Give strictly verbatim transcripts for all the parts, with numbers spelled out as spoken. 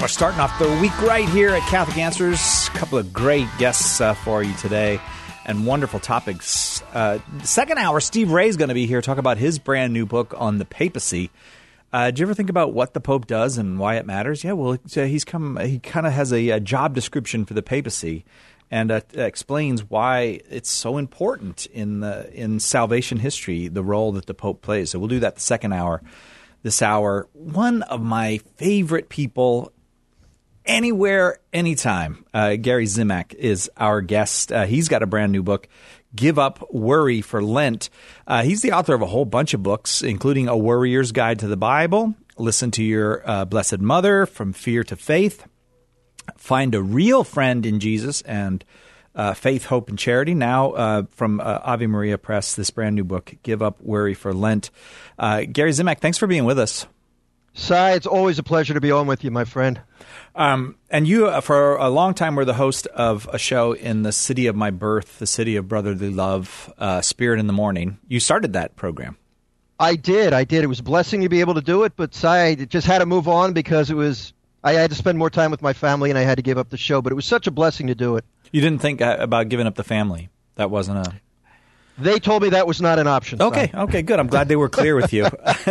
we're starting off the week right here at Catholic Answers. A couple of great guests uh, for you today and wonderful topics. Uh, second hour, Steve Ray's going to be here talk about his brand new book on the papacy. Uh, do you ever think about what the Pope does and why it matters? Yeah, well, uh, he's come. He kind of has a, a job description for the papacy, and uh, explains why it's so important in the in salvation history, the role that the Pope plays. So we'll do that the second hour. This hour, one of my favorite people, anywhere, anytime. Uh, Gary Zimak is our guest. Uh, he's got a brand new book, Give Up Worry for Lent. Uh, he's the author of a whole bunch of books, including A Worrier's Guide to the Bible, Listen to Your uh, Blessed Mother, From Fear to Faith, Find a Real Friend in Jesus, and uh, Faith, Hope, and Charity. Now uh, from uh, Ave Maria Press, this brand new book, Give Up Worry for Lent. Uh, Gary Zimak, thanks for being with us. Cy, it's always a pleasure to be on with you, my friend. Um, and you, uh, for a long time, were the host of a show in the city of my birth, the city of brotherly love, uh, Spirit in the Morning. You started that program. I did. I did. It was a blessing to be able to do it, but Cy, I just had to move on because it was I had to spend more time with my family and I had to give up the show, but it was such a blessing to do it. You didn't think uh, about giving up the family? That wasn't a... They told me that was not an option. Okay, Cy. okay, good. I'm glad they were clear with you.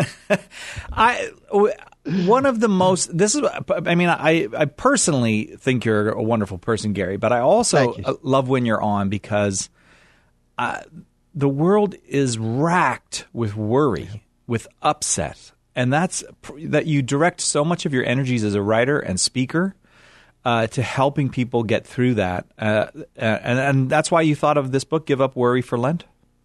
I... One of the most, this is, I mean, I, I personally think you're a wonderful person, Gary, but I also love when you're on because uh, the world is racked with worry, with upset. And that's that you direct so much of your energies as a writer and speaker uh, to helping people get through that. Uh, and, and that's why you thought of this book, Give Up Worry for Lent?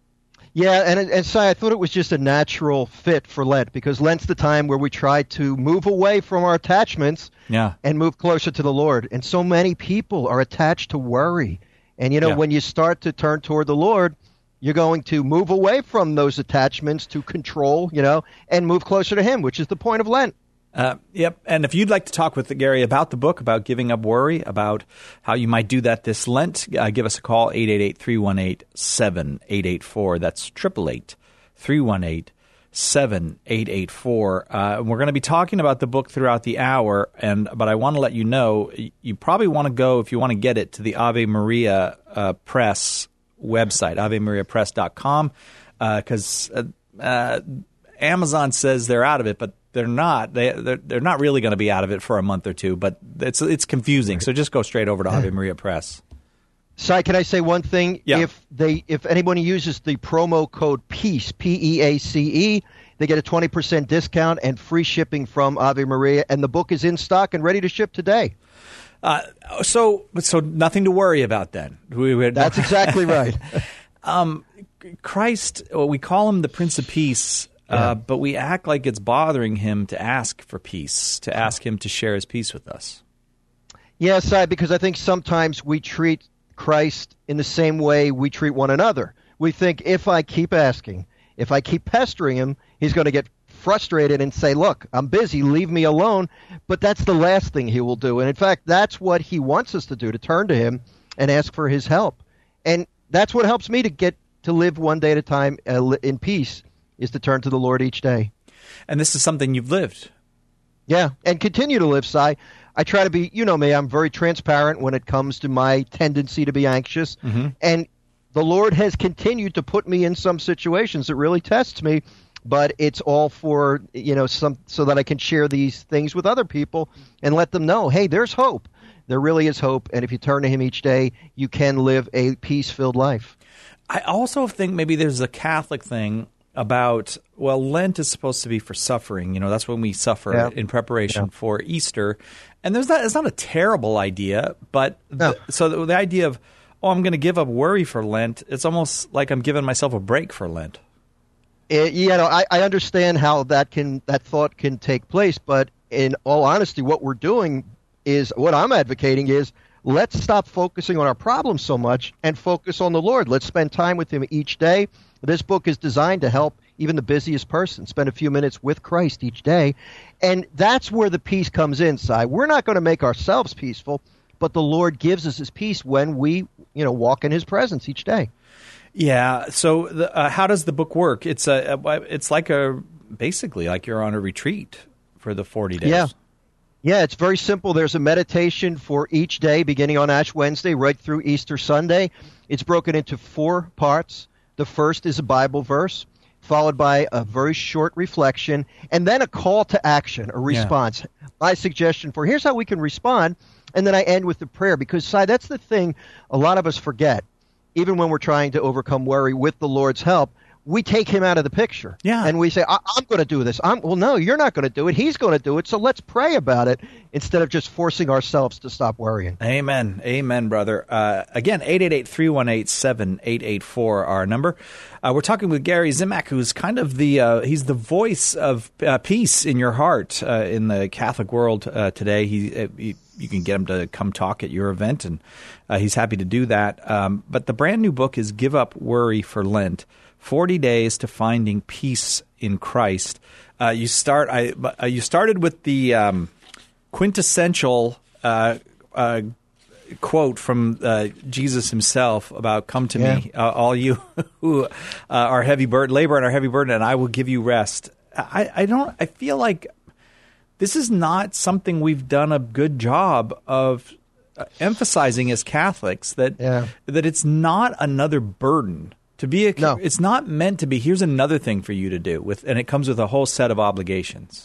Yeah, and, and Cy, I thought it was just a natural fit for Lent because Lent's the time where we try to move away from our attachments yeah. and move closer to the Lord. And so many people are attached to worry. And, you know, yeah. when you start to turn toward the Lord, you're going to move away from those attachments to control, you know, and move closer to Him, which is the point of Lent. Uh, yep. And if you'd like to talk with Gary about the book, about giving up worry, about how you might do that this Lent, uh, give us a call, eight eight eight, three one eight, seven eight eight four. That's eight eight eight, three one eight, seven eight eight four. Uh, we're going to be talking about the book throughout the hour, and but I want to let you know, you probably want to go, if you want to get it, to the Ave Maria uh, Press website, ave maria press dot com, because uh, uh, Amazon says they're out of it, but they're not. They they're, they're not really going to be out of it for a month or two, but it's it's confusing. So just go straight over to Ave Maria Press. Cy, can I say one thing? Yeah. If they if anyone uses the promo code PEACE, P E A C E, they get a twenty percent discount and free shipping from Ave Maria, and the book is in stock and ready to ship today. Uh, so so nothing to worry about then. We, we, That's exactly right. um, Christ, well, we call him the Prince of Peace. Uh, yeah. But we act like it's bothering him to ask for peace, to ask him to share his peace with us. Yes, I, because I think sometimes we treat Christ in the same way we treat one another. We think if I keep asking, if I keep pestering him, he's going to get frustrated and say, look, I'm busy, leave me alone. But that's the last thing he will do. And in fact, that's what he wants us to do, to turn to him and ask for his help. And that's what helps me to get to live one day at a time uh, in peace, is to turn to the Lord each day. And this is something you've lived. Yeah, and continue to live, Cy. I try to be, you know me, I'm very transparent when it comes to my tendency to be anxious. Mm-hmm. And the Lord has continued to put me in some situations that really test me, but it's all for, you know, some so that I can share these things with other people and let them know, hey, there's hope. There really is hope. And if you turn to Him each day, you can live a peace-filled life. I also think maybe there's a Catholic thing about, well, Lent is supposed to be for suffering. You know, that's when we suffer yeah. in preparation yeah. for Easter. And there's not, it's not a terrible idea, but no. the, so the, the idea of, oh, I'm going to give up worry for Lent, it's almost like I'm giving myself a break for Lent. It, you know, I, I understand how that can that thought can take place, but in all honesty, what we're doing is, what I'm advocating is, let's stop focusing on our problems so much and focus on the Lord. Let's spend time with Him each day. This book is designed to help even the busiest person spend a few minutes with Christ each day. And that's where the peace comes in, Cy. We're not going to make ourselves peaceful, but the Lord gives us His peace when we, you know, walk in His presence each day. Yeah. So the, uh, how does the book work? It's a, it's like a, basically like you're on a retreat for the forty days. Yeah. Yeah, it's very simple. There's a meditation for each day, beginning on Ash Wednesday right through Easter Sunday. It's broken into four parts. The first is a Bible verse, followed by a very short reflection, and then a call to action, a response. Yeah. My suggestion for here's how we can respond, and then I end with the prayer, because, Si, that's the thing a lot of us forget. Even when we're trying to overcome worry with the Lord's help, we take him out of the picture. Yeah. And we say, I- I'm going to do this. I'm, well, no, you're not going to do it. He's going to do it. So let's pray about it instead of just forcing ourselves to stop worrying. Amen. Amen, brother. Uh, again, eight eight eight, three one eight, seven eight eight four, our number. Uh, we're talking with Gary Zimak, who's kind of the, uh, he's the voice of uh, peace in your heart uh, in the Catholic world uh, today. He, uh, he You can get him to come talk at your event, and uh, he's happy to do that. Um, but the brand new book is Give Up Worry for Lent, forty days to Finding Peace in Christ. Uh, you start. I uh, you started with the um, quintessential uh, uh, quote from uh, Jesus himself about "Come to yeah. me, uh, all you who uh, are heavy burden, labor and are heavy burden, and I will give you rest." I, I don't. I feel like this is not something we've done a good job of uh, emphasizing as Catholics, that yeah. that it's not another burden. To be a, no. It's not meant to be, here's another thing for you to do, with, and it comes with a whole set of obligations.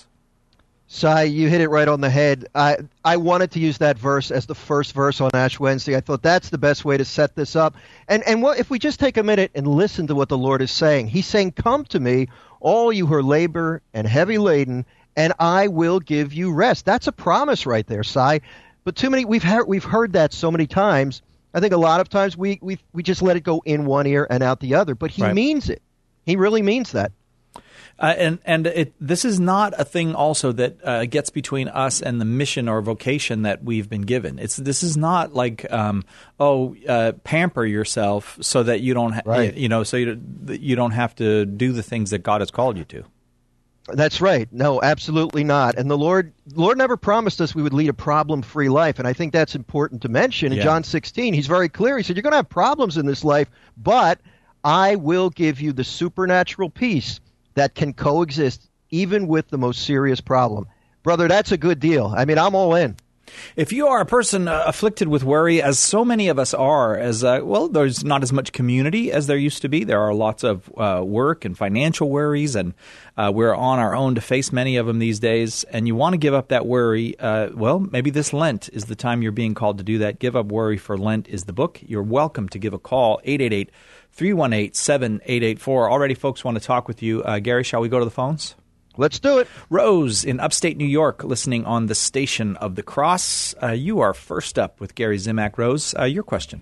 Si, you hit it right on the head. I I wanted to use that verse as the first verse on Ash Wednesday. I thought that's the best way to set this up. And and what if we just take a minute and listen to what the Lord is saying? He's saying, "Come to me, all you who are labor and heavy laden, and I will give you rest." That's a promise right there, Si. But too many we've heard we've heard that so many times. I think a lot of times we we we just let it go in one ear and out the other. But he right. means it. He really means that. Uh, and and it, this is not a thing also that uh, gets between us and the mission or vocation that we've been given. It's this is not like um, oh uh, pamper yourself so that you don't ha- right. you, you know so you, you don't have to do the things that God has called you to. That's right. No, absolutely not. And the Lord Lord never promised us we would lead a problem-free life, and I think that's important to mention. In yeah. John sixteen, he's very clear. He said, you're going to have problems in this life, but I will give you the supernatural peace that can coexist even with the most serious problem. Brother, that's a good deal. I mean, I'm all in. If you are a person uh, afflicted with worry, as so many of us are, as uh, well, there's not as much community as there used to be. There are lots of uh, work and financial worries, and uh, we're on our own to face many of them these days. And you want to give up that worry, uh, well, maybe this Lent is the time you're being called to do that. Give Up Worry for Lent is the book. You're welcome to give a call, eight eight eight, three one eight, seven eight eight four. Already folks want to talk with you. Uh, Gary, shall we go to the phones? Let's do it. Rose in upstate New York, listening on the Station of the Cross. Uh, you are first up with Gary Zimak. Rose, uh, your question.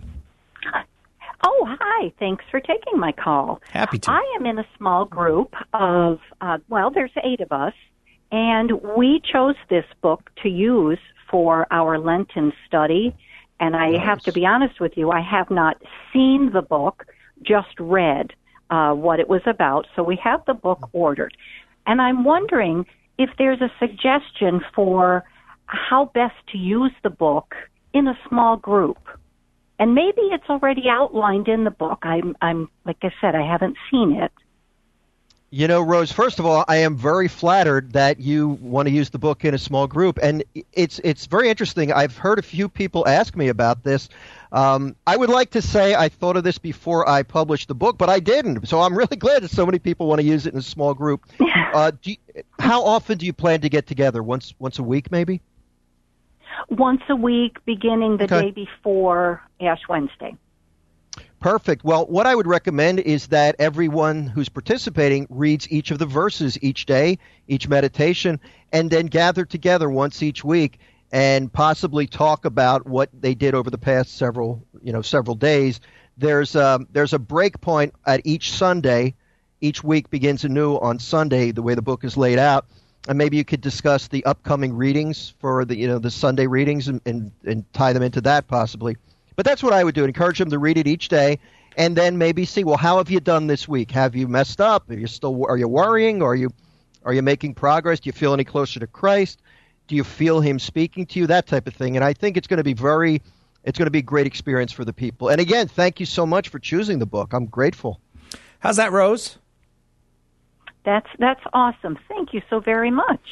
Oh, hi. Thanks for taking my call. Happy to. I am in a small group of, uh, well, there's eight of us, and we chose this book to use for our Lenten study. And I nice. have to be honest with you, I have not seen the book, just read uh, what it was about. So we have the book ordered. And I'm wondering if there's a suggestion for how best to use the book in a small group. And maybe it's already outlined in the book. I'm, I'm, like I said, I haven't seen it. You know, Rose, first of all, I am very flattered that you want to use the book in a small group. And it's it's very interesting. I've heard a few people ask me about this. Um, I would like to say I thought of this before I published the book, but I didn't. So I'm really glad that so many people want to use it in a small group. Uh, do you, how often do you plan to get together? Once once a week, maybe? Once a week, beginning the Okay. day before Ash Wednesday. Perfect. Well, what I would recommend is that everyone who's participating reads each of the verses each day, each meditation, and then gather together once each week and possibly talk about what they did over the past several, you know, several days. There's um, there's a break point at each Sunday. Each week begins anew on Sunday, the way the book is laid out. And maybe you could discuss the upcoming readings for the, you know, the Sunday readings and, and, and tie them into that possibly. But that's what I would do. Encourage them to read it each day, and then maybe see, well, how have you done this week? Have you messed up? Are you still are you worrying? Are you are you making progress? Do you feel any closer to Christ? Do you feel Him speaking to you? That type of thing. And I think it's going to be very, it's going to be a great experience for the people. And again, thank you so much for choosing the book. I'm grateful. How's that, Rose? That's that's awesome. Thank you so very much.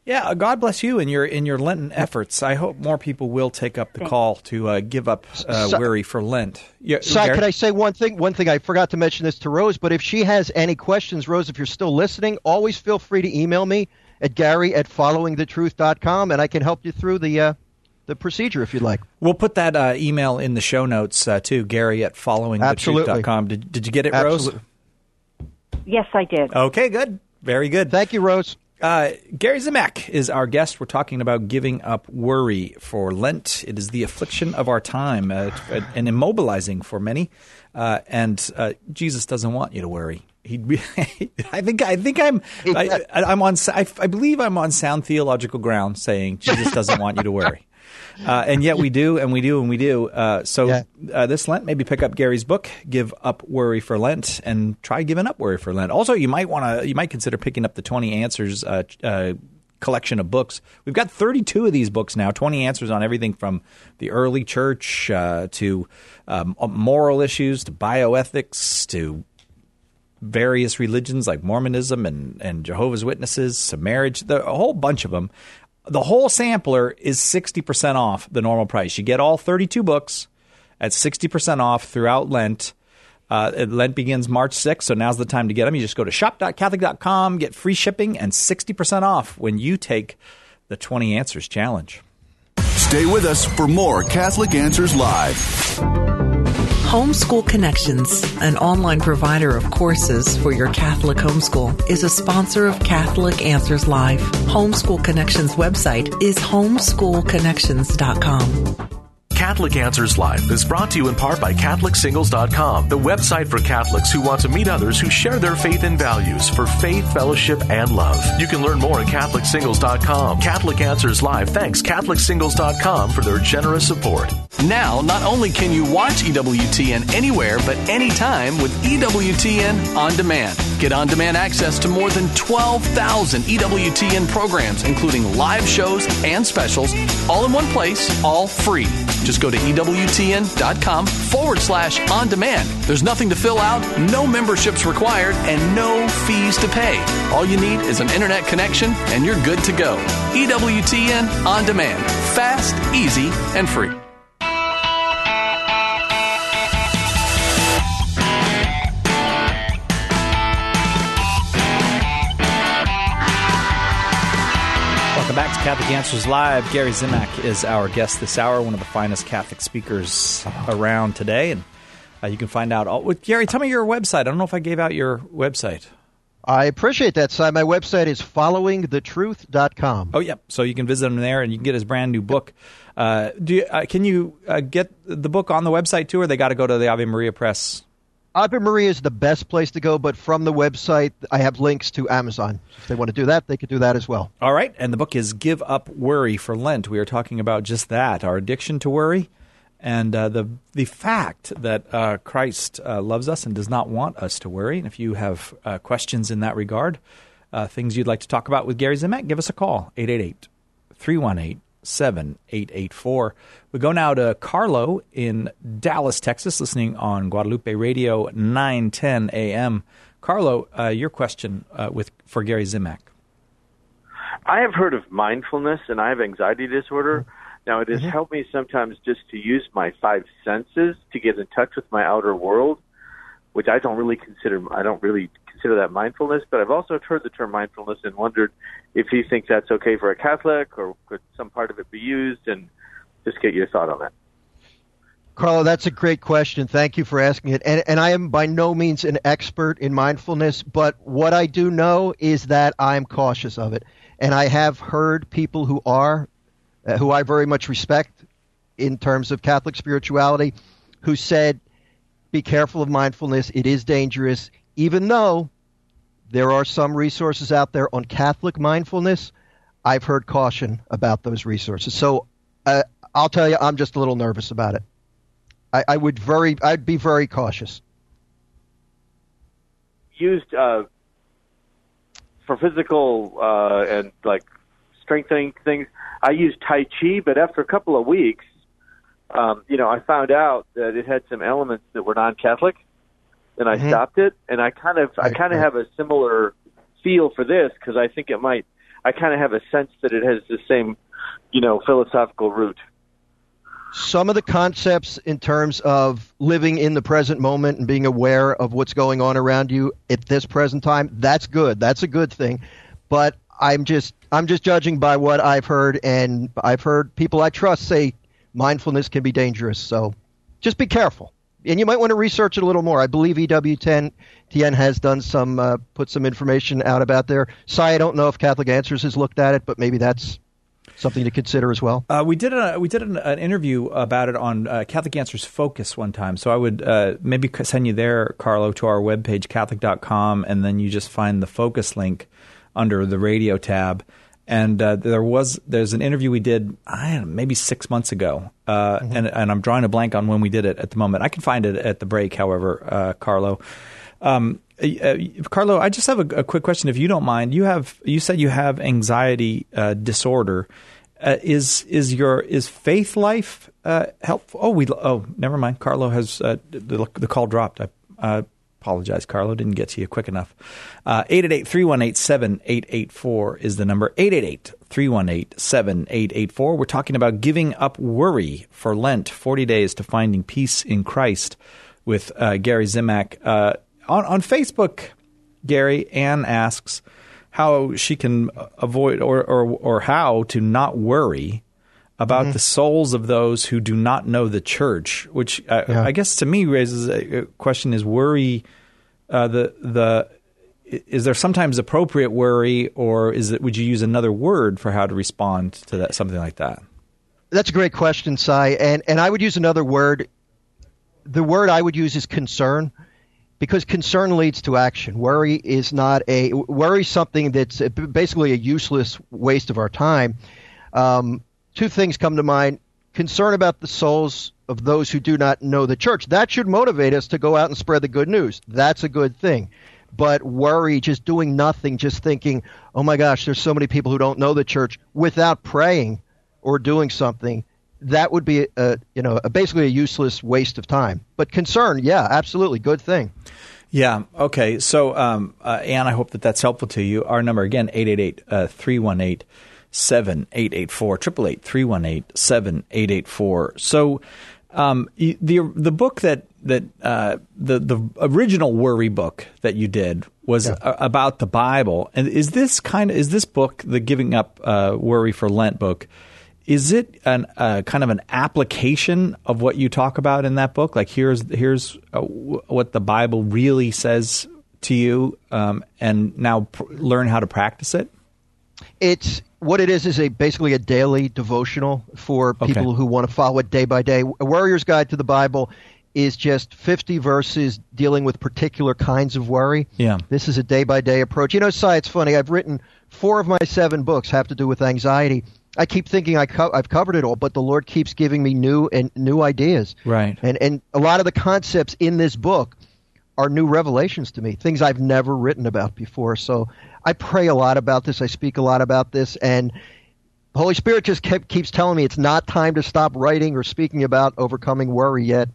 Yeah, God bless you in your in your Lenten efforts. I hope more people will take up the call to uh, give up uh, so, worry for Lent. Yeah, Si, could I say one thing? One thing I forgot to mention this to Rose, but if she has any questions, Rose, if you're still listening, always feel free to email me at Gary at following the truth dot com, and I can help you through the uh, the procedure if you'd like. We'll put that uh, email in the show notes uh, too, Gary at following the truth dot com. Did, did you get it, Absolutely. Rose? Yes, I did. Okay, good. Very good. Thank you, Rose. Uh, Gary Zimak is our guest. We're talking about giving up worry for Lent. It is the affliction of our time uh, and immobilizing for many. Uh, and uh, Jesus doesn't want you to worry. He, I think, I think I'm, I, I'm on. I, I believe I'm on sound theological ground saying Jesus doesn't want you to worry. Uh, and yet we do, and we do, and we do. Uh, so yeah. uh, this Lent, maybe pick up Gary's book, Give Up Worry for Lent, and try giving up worry for Lent. Also, you might want to, you might consider picking up the twenty Answers uh, uh, collection of books. We've got thirty-two of these books now, twenty answers on everything from the early church uh, to um, moral issues, to bioethics, to various religions like Mormonism and, and Jehovah's Witnesses, to marriage, the, a whole bunch of them. The whole sampler is sixty percent off the normal price. You get all thirty-two books at sixty percent off throughout Lent. Uh, Lent begins March sixth, so now's the time to get them. You just go to shop dot catholic dot com, get free shipping, and sixty percent off when you take the twenty Answers Challenge. Stay with us for more Catholic Answers Live. Homeschool Connections, an online provider of courses for your Catholic homeschool, is a sponsor of Catholic Answers Live. Homeschool Connections website is homeschool connections dot com. Catholic Answers Live is brought to you in part by Catholic Singles dot com, the website for Catholics who want to meet others who share their faith and values for faith, fellowship, and love. You can learn more at Catholic Singles dot com. Catholic Answers Live thanks Catholic Singles dot com for their generous support. Now, not only can you watch E W T N anywhere but anytime with E W T N On Demand. Get on-demand access to more than twelve thousand E W T N programs, including live shows and specials, all in one place, all free. Just go to E W T N dot com forward slash on demand. There's nothing to fill out, no memberships required, and no fees to pay. All you need is an internet connection, and you're good to go. E W T N On Demand. Fast, easy, and free. Welcome back to Catholic Answers Live. Gary Zimak is our guest this hour, one of the finest Catholic speakers around today. And uh, you can find out all. Well, Gary, tell me your website. I don't know if I gave out your website. I appreciate that, Si. My website is following the truth dot com. Oh, yeah. So you can visit him there, and you can get his brand new book. Uh, do you, uh, can you uh, get the book on the website, too, or they got to go to the Ave Maria Press? Ave Maria is the best place to go, but from the website, I have links to Amazon. If they want to do that, they could do that as well. All right. And the book is Give Up Worry for Lent. We are talking about just that, our addiction to worry, and uh, the the fact that uh, Christ uh, loves us and does not want us to worry. And if you have uh, questions in that regard, uh, things you'd like to talk about with Gary Zimak, give us a call, eight eight eight, three one eight, seven eight eight four. We go now to Carlo in Dallas, Texas, listening on Guadalupe Radio, nine ten a.m. Carlo, uh, your question uh, with for Gary Zimak. I have heard of mindfulness, and I have anxiety disorder. Now, it has mm-hmm. helped me sometimes just to use my five senses to get in touch with my outer world, which I don't really consider. I don't really consider that mindfulness. But I've also heard the term mindfulness and wondered if you think that's okay for a Catholic, or could some part of it be used, and just get your thought on that. Carlo, that's a great question. Thank you for asking it. And, and I am by no means an expert in mindfulness, but what I do know is that I'm cautious of it. And I have heard people who are, uh, who I very much respect in terms of Catholic spirituality, who said, be careful of mindfulness. It is dangerous, even though there are some resources out there on Catholic mindfulness. I've heard caution about those resources. So uh, I'll tell you, I'm just a little nervous about it. I, I would very, I'd be very cautious. Used uh, for physical uh, and like strengthening things, I used Tai Chi, but after a couple of weeks, um, you know, I found out that it had some elements that were non-Catholic, and I mm-hmm. stopped it. And I kind of, I kind of have a similar feel for this, because I think it might. I kind of have a sense that it has the same, you know, philosophical root. Some of the concepts in terms of living in the present moment and being aware of what's going on around you at this present time, that's good. That's a good thing. But I'm just I'm just judging by what I've heard, and I've heard people I trust say mindfulness can be dangerous. So just be careful. And you might want to research it a little more. I believe E W T N has done some, uh, put some information out about there. Cy, I don't know if Catholic Answers has looked at it, but maybe that's something to consider as well. Uh, we did a we did an, an interview about it on uh, Catholic Answers Focus one time. So I would uh, maybe send you there, Carlo, to our webpage, Catholic dot com, and then you just find the Focus link under the radio tab. And uh, there was there's an interview we did I don't know, maybe six months ago, uh, mm-hmm. and, and I'm drawing a blank on when we did it at the moment. I can find it at the break, however, uh, Carlo. Um, uh, Carlo, I just have a, a quick question, if you don't mind. You have you said you have anxiety uh, disorder. Uh, is is your is faith life uh, helpful? Oh, we oh never mind. Carlo has uh, the, the call dropped. I uh, apologize, Carlo. Didn't get to you quick enough. eight eight eight, three one eight, seven eight eight four is the number. eight eight eight, three one eight, seven eight eight four. We're talking about giving up worry for Lent, forty days to finding peace in Christ with uh, Gary Zimak. Uh, on, on Facebook, Gary, Ann asks how she can avoid or, or, or how to not worry about mm-hmm. the souls of those who do not know the church, which uh, yeah. I guess to me raises a question: is worry uh, the the is there sometimes appropriate worry, or is it would you use another word for how to respond to that, something like that? That's a great question, Cy, and and I would use another word. The word I would use is concern, because concern leads to action. Worry is not a worry something that's basically a useless waste of our time. Um, Two things come to mind. Concern about the souls of those who do not know the church. That should motivate us to go out and spread the good news. That's a good thing. But worry, just doing nothing, just thinking, oh my gosh, there's so many people who don't know the church, without praying or doing something, that would be a, you know, a, basically a useless waste of time. But concern, yeah, absolutely, good thing. Yeah. Okay. So, um, uh, Ann, I hope that that's helpful to you. Our number again, eight eight eight, three one eight, seven eight eight four, triple eight, three one eight, seven eight eight four. So, um, the the book that that uh, the the original worry book that you did was yeah. a, about the Bible, and is this kind of is this book, the Giving Up uh, Worry for Lent book? Is it an uh, kind of an application of what you talk about in that book? Like here's here's uh, w- what the Bible really says to you, um, and now pr- learn how to practice it? It's what it is is a basically a daily devotional for people okay. who want to follow it day by day. A Warrior's Guide to the Bible is just fifty verses dealing with particular kinds of worry. Yeah. This is a day by day approach. You know, Cy, it's funny. I've written four of my seven books have to do with anxiety. I keep thinking I co- I've covered it all, but the Lord keeps giving me new and new ideas. Right. And and a lot of the concepts in this book are new revelations to me, things I've never written about before. So I pray a lot about this. I speak a lot about this. And the Holy Spirit just kept, keeps telling me it's not time to stop writing or speaking about overcoming worry yet.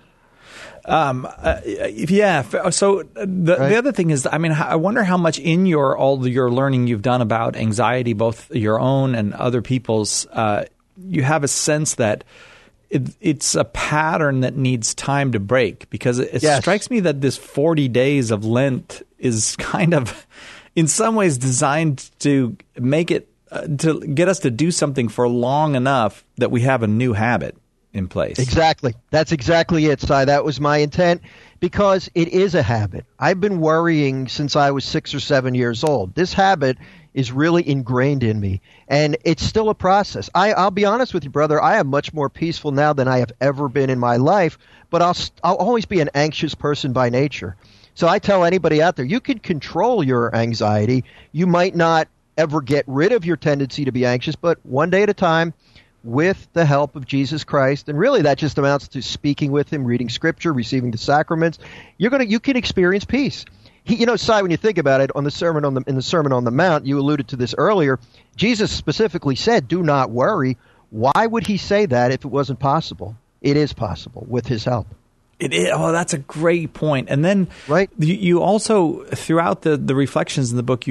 Um, uh, yeah. So the right. the other thing is, I mean, I wonder how much in your all the, your learning you've done about anxiety, both your own and other people's, uh, you have a sense that It, it's a pattern that needs time to break, because it, it yes. strikes me that this forty days of Lent is kind of, in some ways, designed to make it, uh, to get us to do something for long enough that we have a new habit in place. Exactly. That's exactly it, Cy. That was my intent, because it is a habit. I've been worrying since I was six or seven years old. This habit is really ingrained in me, and it's still a process. I, I'll be honest with you, brother, I am much more peaceful now than I have ever been in my life, but I'll, I'll always be an anxious person by nature. So I tell anybody out there, you can control your anxiety. You might not ever get rid of your tendency to be anxious, but one day at a time, with the help of Jesus Christ, and really that just amounts to speaking with him, reading scripture, receiving the sacraments, you're gonna you can experience peace. He, you know, Cy, when you think about it, on the sermon on the in the Sermon on the Mount, you alluded to this earlier. Jesus specifically said, "Do not worry." Why would he say that if it wasn't possible? It is possible with his help. It is. Oh, that's a great point. And then, right? you, you also, throughout the, the reflections in the book, you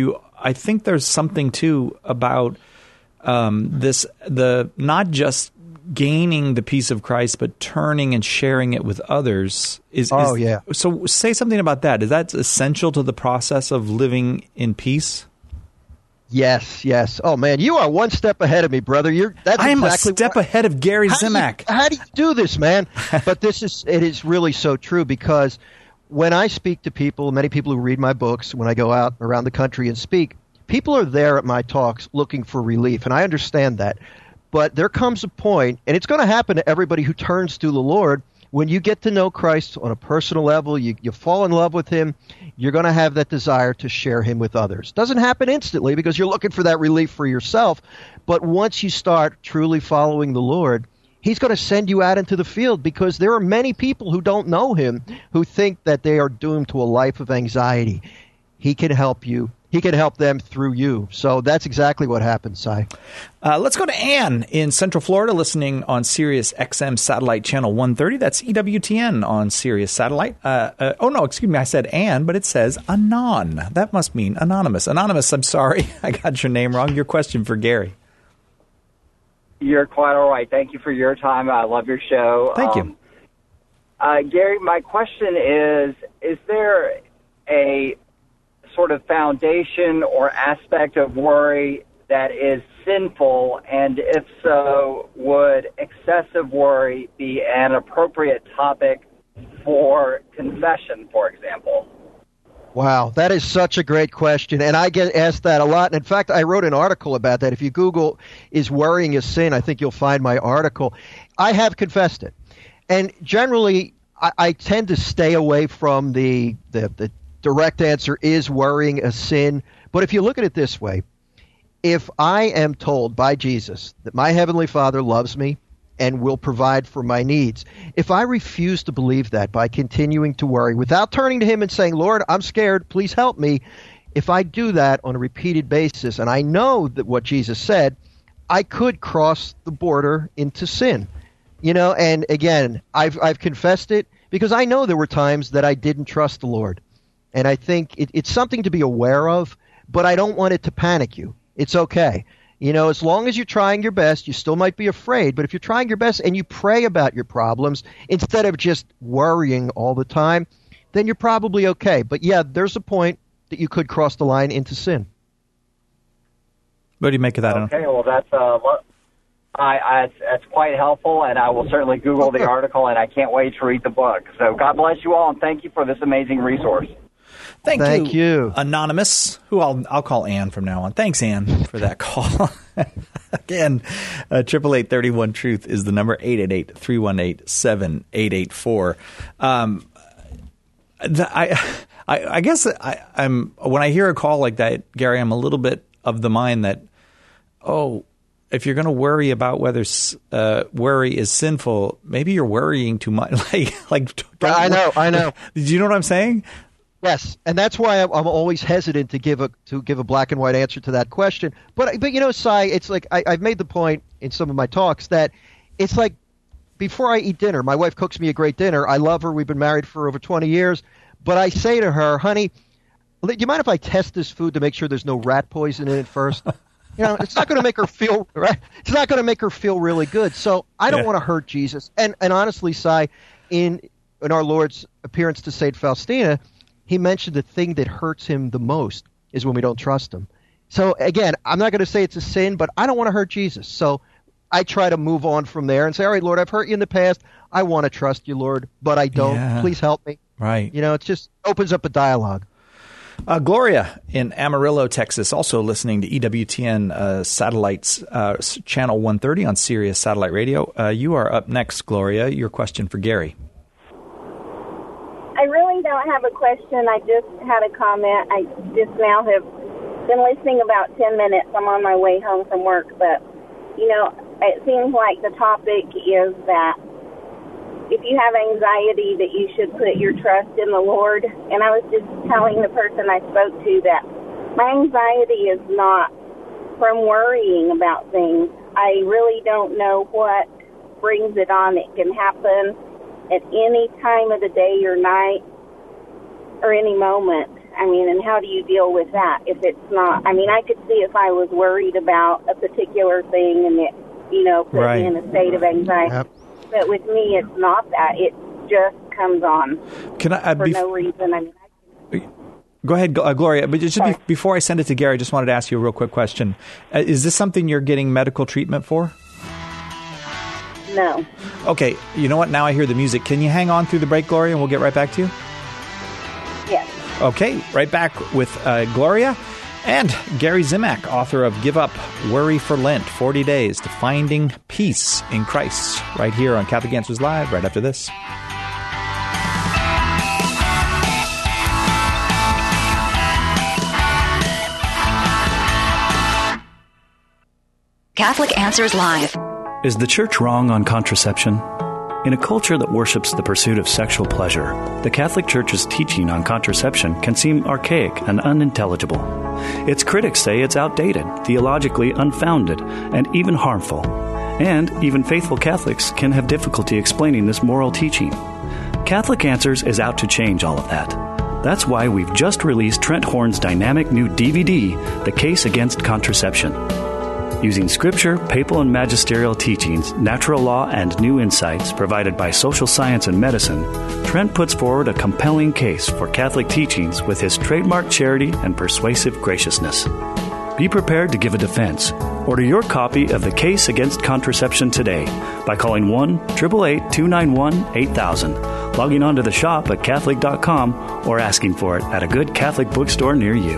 I think there's something too about um, this the not just gaining the peace of Christ, but turning and sharing it with others. Is, oh, is, yeah. So say something about that. Is that essential to the process of living in peace? Yes, yes. Oh, man, you are one step ahead of me, brother. You're that's I am exactly a step what, ahead of Gary how Zimak. Do you, how do you do this, man? But this is it is really so true, because when I speak to people, many people who read my books, when I go out around the country and speak, people are there at my talks looking for relief, and I understand that. But there comes a point, and it's going to happen to everybody who turns to the Lord, when you get to know Christ on a personal level, you, you fall in love with him, you're going to have that desire to share him with others. Doesn't happen instantly because you're looking for that relief for yourself. But once you start truly following the Lord, he's going to send you out into the field, because there are many people who don't know him who think that they are doomed to a life of anxiety. He can help you. He can help them through you. So that's exactly what happens, Si. Uh, let's go to Ann in Central Florida, listening on Sirius X M Satellite Channel one thirty. That's E W T N on Sirius Satellite. Uh, uh, oh, no, excuse me. I said Ann, but it says Anon. That must mean anonymous. Anonymous, I'm sorry. I got your name wrong. Your question for Gary. You're quite all right. Thank you for your time. I love your show. Thank um, you. Uh, Gary, my question is, is there a sort of foundation or aspect of worry that is sinful, and if so, would excessive worry be an appropriate topic for confession, for example? Wow, that is such a great question, and I get asked that a lot. And in fact, I wrote an article about that. If you Google, is worrying a sin, I think you'll find my article. I have confessed it. And generally, I, I tend to stay away from the, the, the direct answer, is worrying a sin? But if you look at it this way, if I am told by Jesus that my Heavenly Father loves me and will provide for my needs, if I refuse to believe that by continuing to worry without turning to him and saying, Lord, I'm scared, please help me, if I do that on a repeated basis, and I know that what Jesus said, I could cross the border into sin. You know, and again, I've I've confessed it because I know there were times that I didn't trust the Lord. And I think it, it's something to be aware of, but I don't want it to panic you. It's okay. You know, as long as you're trying your best, you still might be afraid, but if you're trying your best and you pray about your problems instead of just worrying all the time, then you're probably okay. But yeah, there's a point that you could cross the line into sin. What do you make of that? Okay, well, that's uh, I, I, that's quite helpful, and I will certainly Google the article, and I can't wait to read the book. So God bless you all, and thank you for this amazing resource. Thank, Thank you, you, Anonymous, who I'll I'll call Ann from now on. Thanks, Ann, for that call. Again, triple eight thirty one truth is the number, eight eight eight, three one eight, seven eight eight four. Um, the, I, I I guess I, I'm when I hear a call like that, Gary, I'm a little bit of the mind that, oh, if you're going to worry about whether uh, worry is sinful, maybe you're worrying too much. like, like I know, I know. Do you know what I'm saying? Yes, and that's why I'm always hesitant to give a to give a black and white answer to that question. But but you know, Si, it's like I, I've made the point in some of my talks that it's like before I eat dinner, my wife cooks me a great dinner. I love her. We've been married for over twenty years. But I say to her, honey, do you mind if I test this food to make sure there's no rat poison in it first? You know, it's not going to make her feel right. It's not going to make her feel really good. So I don't yeah. want to hurt Jesus. And and honestly, Si, in in our Lord's appearance to Saint Faustina, he mentioned the thing that hurts him the most is when we don't trust him. So, again, I'm not going to say it's a sin, but I don't want to hurt Jesus. So I try to move on from there and say, all right, Lord, I've hurt you in the past. I want to trust you, Lord, but I don't. Yeah. Please help me. Right. You know, it just opens up a dialogue. Uh, Gloria in Amarillo, Texas, also listening to E W T N uh, Satellites uh, Channel one thirty on Sirius Satellite Radio. Uh, you are up next, Gloria. Your question for Gary. I really don't have a question. I just had a comment. I just now have been listening about ten minutes. I'm on my way home from work. But, you know, it seems like the topic is that if you have anxiety, that you should put your trust in the Lord. And I was just telling the person I spoke to that my anxiety is not from worrying about things. I really don't know what brings it on. It can happen at any time of the day or night or any moment. I mean, and how do you deal with that if it's not? I mean, I could see if I was worried about a particular thing and it, you know, put right. me in a state of anxiety. Yep. But with me, it's not that. It just comes on Can I, uh, for bef- no reason. I mean, I can, Go ahead, uh, Gloria. But just be- before I send it to Gary, I just wanted to ask you a real quick question. Uh, is this something you're getting medical treatment for? no. Okay, you know what? Now I hear the music. Can you hang on through the break, Gloria, and we'll get right back to you? Yes. Okay, right back with uh, Gloria and Gary Zimak, author of Give Up Worry for Lent, forty days to Finding Peace in Christ, right here on Catholic Answers Live, right after this. Catholic Answers Live. Is the Church wrong on contraception? In a culture that worships the pursuit of sexual pleasure, the Catholic Church's teaching on contraception can seem archaic and unintelligible. Its critics say it's outdated, theologically unfounded, and even harmful. And even faithful Catholics can have difficulty explaining this moral teaching. Catholic Answers is out to change all of that. That's why we've just released Trent Horn's dynamic new D V D, The Case Against Contraception. Using scripture, papal and magisterial teachings, natural law, and new insights provided by social science and medicine, Trent puts forward a compelling case for Catholic teachings with his trademark charity and persuasive graciousness. Be prepared to give a defense. Order your copy of The Case Against Contraception today by calling one eight eight eight, two nine one, eight thousand, logging on to the shop at Catholic dot com, or asking for it at a good Catholic bookstore near you.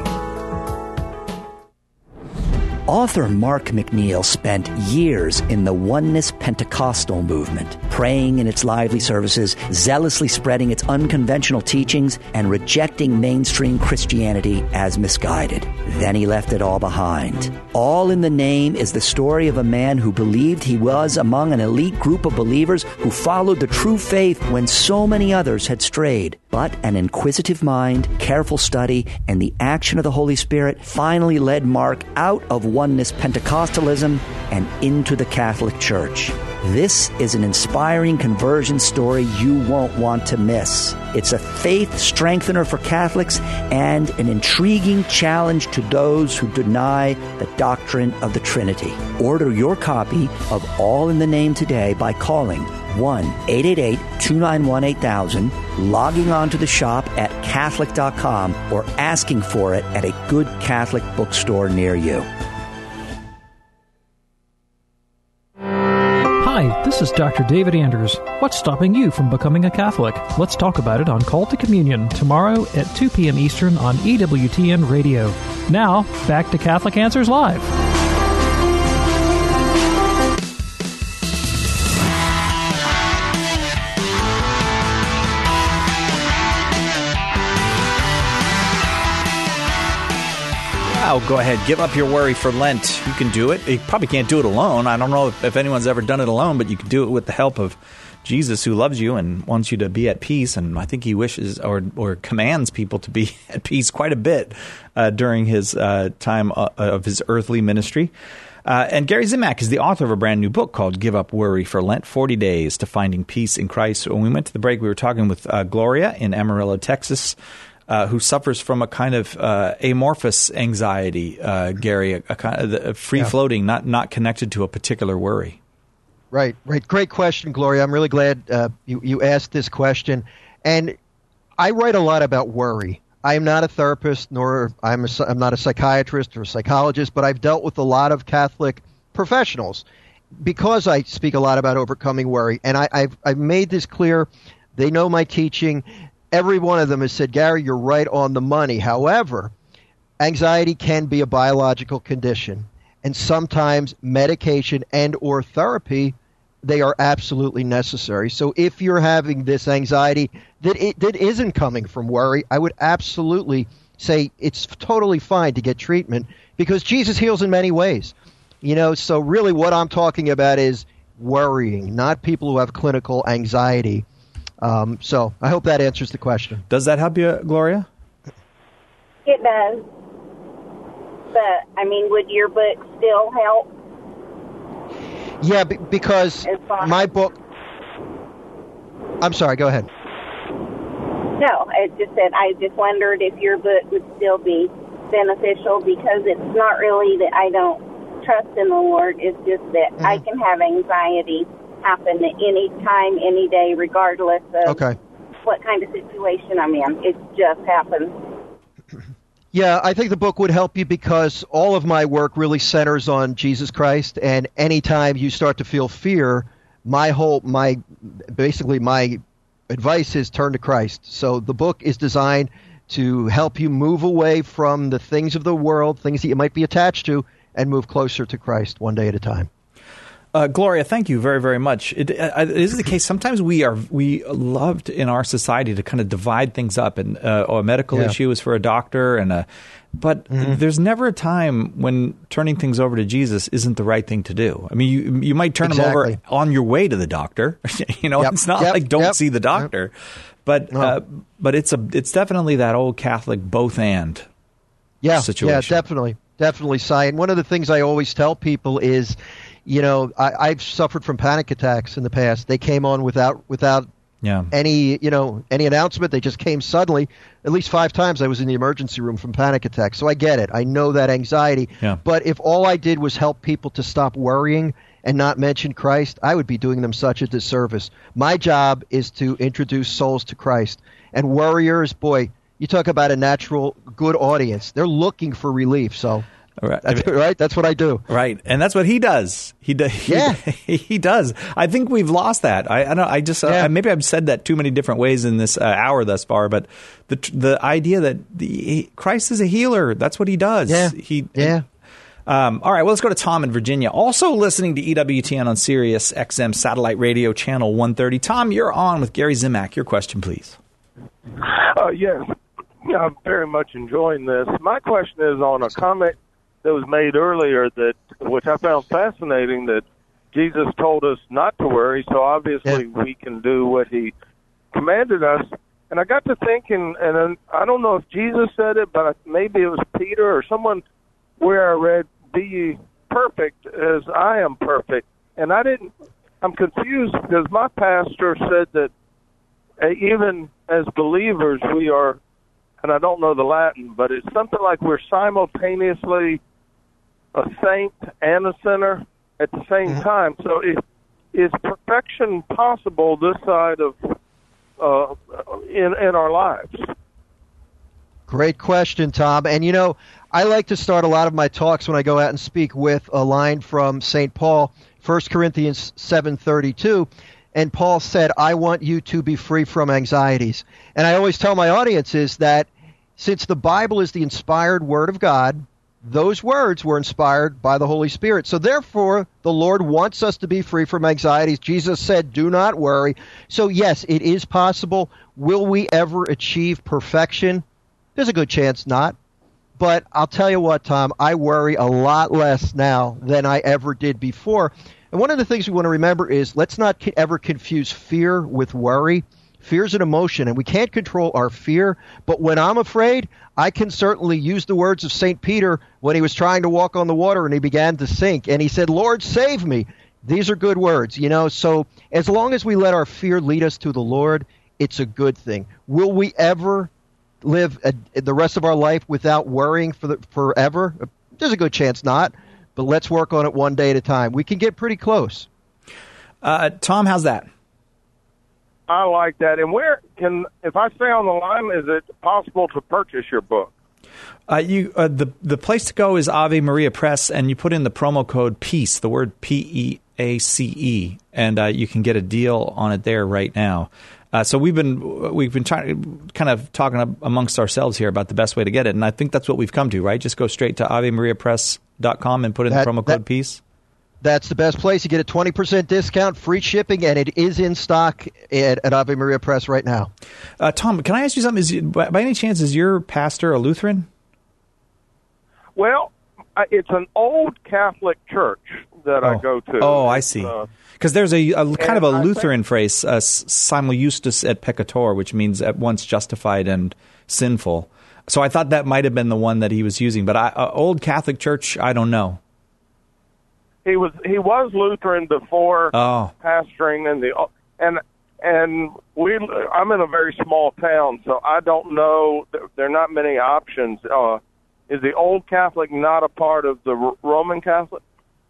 Author Mark McNeil spent years in the Oneness Pentecostal movement, praying in its lively services, zealously spreading its unconventional teachings, and rejecting mainstream Christianity as misguided. Then he left it all behind. All in the Name is the story of a man who believed he was among an elite group of believers who followed the true faith when so many others had strayed. But an inquisitive mind, careful study, and the action of the Holy Spirit finally led Mark out of Oneness Pentecostalism and into the Catholic Church. This is an inspiring conversion story you won't want to miss. It's a faith strengthener for Catholics and an intriguing challenge to those who deny the doctrine of the Trinity. Order your copy of All in the Name today by calling one eight eight eight, two nine one, eight thousand, logging on to the shop at Catholic dot com, or asking for it at a good Catholic bookstore near you. Hi, this is Doctor David Anders. What's stopping you from becoming a Catholic? Let's talk about it on Call to Communion tomorrow at two p.m. Eastern on E W T N Radio. Now, back to Catholic Answers Live. Wow, go ahead. Give up your worry for Lent. You can do it. You probably can't do it alone. I don't know if, if anyone's ever done it alone, but you can do it with the help of Jesus, who loves you and wants you to be at peace. And I think he wishes or, or commands people to be at peace quite a bit uh, during his uh, time uh, of his earthly ministry. Uh, and Gary Zimak is the author of a brand new book called Give Up Worry for Lent, forty days to Finding Peace in Christ. When we went to the break, we were talking with uh, Gloria in Amarillo, Texas, Uh, who suffers from a kind of uh, amorphous anxiety, uh, Gary, a, a kind of a free-floating, yeah. not not connected to a particular worry. Right, right. Great question, Gloria. I'm really glad uh, you, you asked this question. And I write a lot about worry. I am not a therapist, nor I'm, a, I'm not a psychiatrist or a psychologist, but I've dealt with a lot of Catholic professionals because I speak a lot about overcoming worry. And I, I've, I've made this clear. They know my teaching. Every one of them has said, Gary, you're right on the money. However, anxiety can be a biological condition, and sometimes medication and or therapy, they are absolutely necessary. So if you're having this anxiety that it, that isn't coming from worry, I would absolutely say it's totally fine to get treatment because Jesus heals in many ways. You know, so really what I'm talking about is worrying, not people who have clinical anxiety. Um, so I hope that answers the question. Does that help you, Gloria? It does. But, I mean, would your book still help? Yeah, b- because my book... I'm sorry, go ahead. No, it just said, I just wondered if your book would still be beneficial, because it's not really that I don't trust in the Lord. It's just that mm-hmm. I can have anxiety happen at any time, any day, regardless of okay. what kind of situation I'm in. It just happens. Yeah, I think the book would help you because all of my work really centers on Jesus Christ, and anytime you start to feel fear, my whole, my, basically my advice is turn to Christ. So the book is designed to help you move away from the things of the world, things that you might be attached to, and move closer to Christ one day at a time. Uh, Gloria, thank you very, very much. It, uh, it is the case. Sometimes we are we loved in our society to kind of divide things up, and uh, oh, a medical Yeah. issue is for a doctor, and a, but Mhm. there's never a time when turning things over to Jesus isn't the right thing to do. I mean, you you might turn them over Exactly. on your way to the doctor. you know, Yep. it's not Yep. like don't Yep. see the doctor, but No. uh, but it's a it's definitely that old Catholic both and Yeah, situation. yeah, definitely, definitely, Cy. And one of the things I always tell people is, you know, I, I've suffered from panic attacks in the past. They came on without without Yeah. any, you know, any announcement. They just came suddenly. At least five times I was in the emergency room from panic attacks. So I get it. I know that anxiety. Yeah. But if all I did was help people to stop worrying and not mention Christ, I would be doing them such a disservice. My job is to introduce souls to Christ. And worriers, boy, you talk about a natural good audience. They're looking for relief. So Right. that's, right? That's what I do. Right, and that's what he does. He does. He, Yeah. he does. I think we've lost that. I, I don't. I just. Yeah. Uh, maybe I've said that too many different ways in this uh, hour thus far. But the the idea that the, he, Christ is a healer. That's what he does. Yeah. He. Yeah. Um, all right. Well, let's go to Tom in Virginia. Also listening to E W T N on Sirius X M satellite radio channel one thirty. Tom, you're on with Gary Zimak. Your question, please. Uh, yes, I'm very much enjoying this. My question is on a comment that was made earlier, that which I found fascinating, that Jesus told us not to worry, so obviously we can do what he commanded us. And I got to thinking, and then, I don't know if Jesus said it, but maybe it was Peter or someone, where I read, "Be ye perfect as I am perfect." And I didn't, I'm confused because my pastor said that uh, even as believers we are, and I don't know the Latin, but it's something like we're simultaneously a saint and a sinner at the same mm-hmm. time. So is, is perfection possible this side of uh, in in our lives? Great question, Tom. And, you know, I like to start a lot of my talks when I go out and speak with a line from Saint Paul, First Corinthians seven thirty-two. And Paul said, I want you to be free from anxieties. And I always tell my audiences that since the Bible is the inspired Word of God, those words were inspired by the Holy Spirit. So therefore, the Lord wants us to be free from anxieties. Jesus said, do not worry. So yes, it is possible. Will we ever achieve perfection? There's a good chance not. But I'll tell you what, Tom, I worry a lot less now than I ever did before. And one of the things we want to remember is let's not ever confuse fear with worry. Fear is an emotion, and we can't control our fear. But when I'm afraid, I can certainly use the words of Saint Peter when he was trying to walk on the water and he began to sink. And he said, Lord, save me. These are good words, you know. So as long as we let our fear lead us to the Lord, it's a good thing. Will we ever live a, the rest of our life without worrying for the, forever? There's a good chance not. But let's work on it one day at a time. We can get pretty close. Uh, Tom, how's that? I like that. And where can, if I stay on the line, is it possible to purchase your book? Uh, you uh, the the place to go is Ave Maria Press, and you put in the promo code PEACE, the word P E A C E, and uh, you can get a deal on it there right now. Uh, so we've been we've been trying kind of talking amongst ourselves here about the best way to get it, and I think that's what we've come to, right? Just go straight to ave maria press dot com and put in that, the promo that, code PEACE. That's the best place. You get a twenty percent discount, free shipping, and it is in stock at, at Ave Maria Press right now. Uh, Tom, can I ask you something? Is by, by any chance is your pastor a Lutheran? Well, it's an old Catholic church that oh. I go to. Oh, I see. Because uh, there's a, a kind of a Lutheran think, phrase, uh, simul justus et peccator, which means at once justified and sinful. So I thought that might have been the one that he was using. But I, uh, old Catholic church, I don't know. He was he was Lutheran before oh. pastoring in the and And we, I'm in a very small town, so I don't know. There are not many options. Uh, is the Old Catholic not a part of the R- Roman Catholic?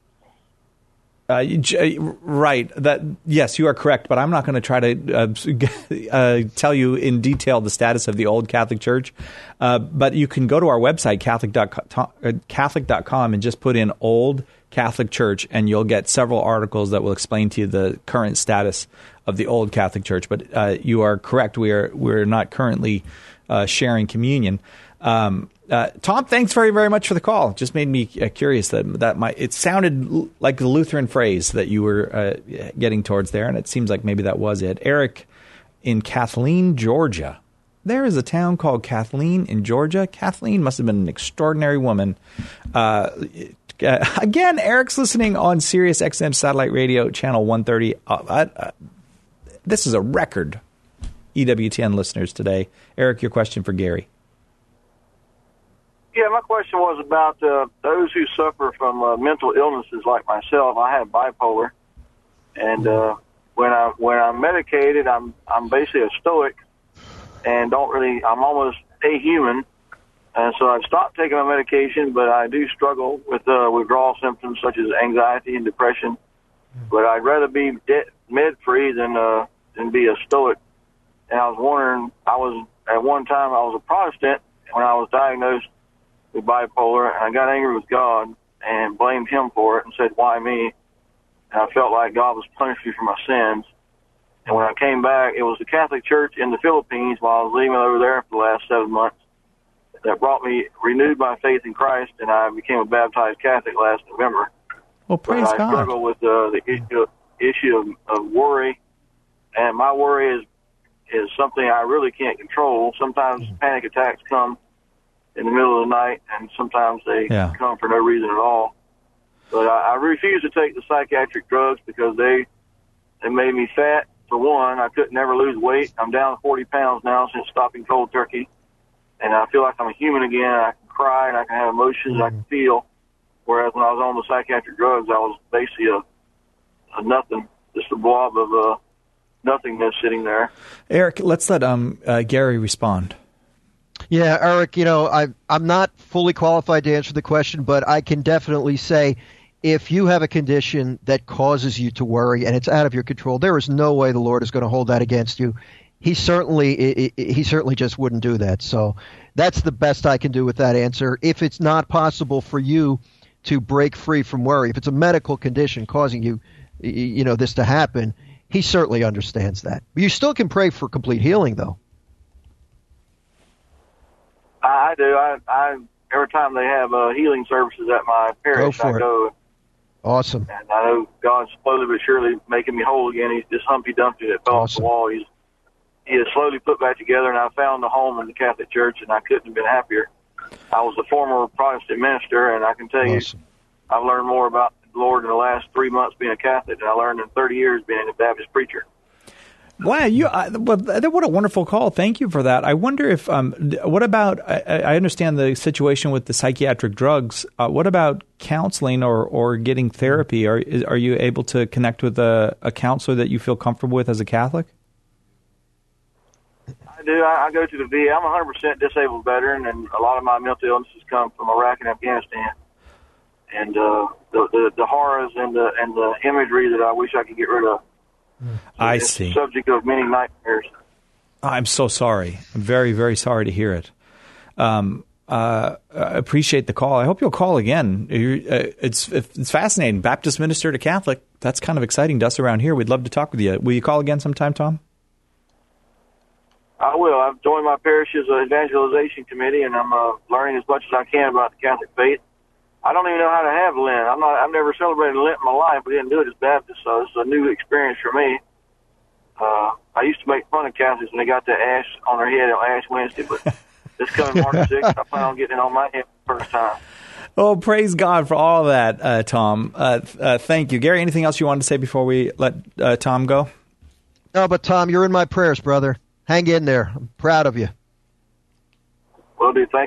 Uh, right. That yes, you are correct. But I'm not going to try to uh, uh, tell you in detail the status of the Old Catholic Church. Uh, but you can go to our website, Catholic dot com, and just put in Old Catholic Church, and you'll get several articles that will explain to you the current status of the Old Catholic Church. But uh, you are correct. We are we're not currently uh, sharing communion. Um, uh, Tom, thanks very, very much for the call. It just made me uh, curious that that might, it sounded l- like the Lutheran phrase that you were uh, getting towards there, and it seems like maybe that was it. Eric in Kathleen, Georgia. There is a town called Kathleen in Georgia. Kathleen must have been an extraordinary woman. Uh, uh, again, Eric's listening on Sirius X M Satellite Radio, Channel one thirty. Uh, uh, this is a record E W T N listeners today. Eric, your question for Gary. Yeah, my question was about uh, those who suffer from uh, mental illnesses like myself. I have bipolar, and uh, when I when I'm medicated, I'm I'm basically a stoic, and don't really. I'm almost a human, and so I've stopped taking my medication. But I do struggle with uh, withdrawal symptoms such as anxiety and depression. But I'd rather be de- med free than uh, than be a stoic. And I was wondering, I was at one time I was a Protestant when I was diagnosed with bipolar, and I got angry with God and blamed him for it and said, why me? And I felt like God was punishing me for my sins. And when I came back, it was the Catholic Church in the Philippines while I was living over there for the last seven months that brought me, renewed my faith in Christ, and I became a baptized Catholic last November. Well, praise but I God. struggle with uh, the issue, issue of, of worry, and my worry is is something I really can't control. Sometimes panic attacks come in the middle of the night, and sometimes they Yeah. come for no reason at all. But I, I refuse to take the psychiatric drugs because they they made me fat. For one, I couldn't never lose weight. I'm down forty pounds now since stopping cold turkey, and I feel like I'm a human again. I can cry and I can have emotions. Mm-hmm. I can feel. Whereas when I was on the psychiatric drugs, I was basically a, a nothing, just a blob of uh, nothingness sitting there. Eric, let's let um uh, Gary respond. Yeah, Eric, you know, I, I'm not fully qualified to answer the question, but I can definitely say if you have a condition that causes you to worry and it's out of your control, there is no way the Lord is going to hold that against you. He certainly he certainly just wouldn't do that. So that's the best I can do with that answer. If it's not possible for you to break free from worry, if it's a medical condition causing you, you know, this to happen, he certainly understands that. You still can pray for complete healing, though. I do. I, I every time they have uh, healing services at my parish, Go for I it. go. Awesome. And I know God's slowly but surely making me whole again. He's this Humpty Dumpty that fell off the wall. He's he is slowly put back together, and I found a home in the Catholic Church, and I couldn't have been happier. I was a former Protestant minister, and I can tell Awesome. you, I've learned more about the Lord in the last three months being a Catholic than I learned in thirty years being a Baptist preacher. Wow, you uh, well, what a wonderful call! Thank you for that. I wonder if um, what about? I, I understand the situation with the psychiatric drugs. Uh, what about counseling or, or getting therapy? Are are you able to connect with a, a counselor that you feel comfortable with as a Catholic? I do. I, I go to the V A. I'm a one hundred percent disabled veteran, and a lot of my mental illnesses come from Iraq and Afghanistan. And uh, the, the the horrors and the and the imagery that I wish I could get rid of. I It's see. the subject of many nightmares. I'm so sorry. I'm very, very sorry to hear it. Um, uh, I appreciate the call. I hope you'll call again. You're, uh, it's it's fascinating. Baptist minister to Catholic. That's kind of exciting to us around here. We'd love to talk with you. Will you call again sometime, Tom? I will. I've joined my parish's uh, evangelization committee, and I'm uh, learning as much as I can about the Catholic faith. I don't even know how to have Lent. I'm not. I've never celebrated Lent in my life. We didn't do it as Baptists, so it's a new experience for me. Uh, I used to make fun of Catholics when they got the ash on their head on Ash Wednesday, but this coming March sixth, I plan on getting it on my head for the first time. Oh, praise God for all of that, uh, Tom. Uh, uh, thank you. Gary, anything else you wanted to say before we let uh, Tom go? No, but Tom, you're in my prayers, brother. Hang in there. I'm proud of you. Will do. Thank you.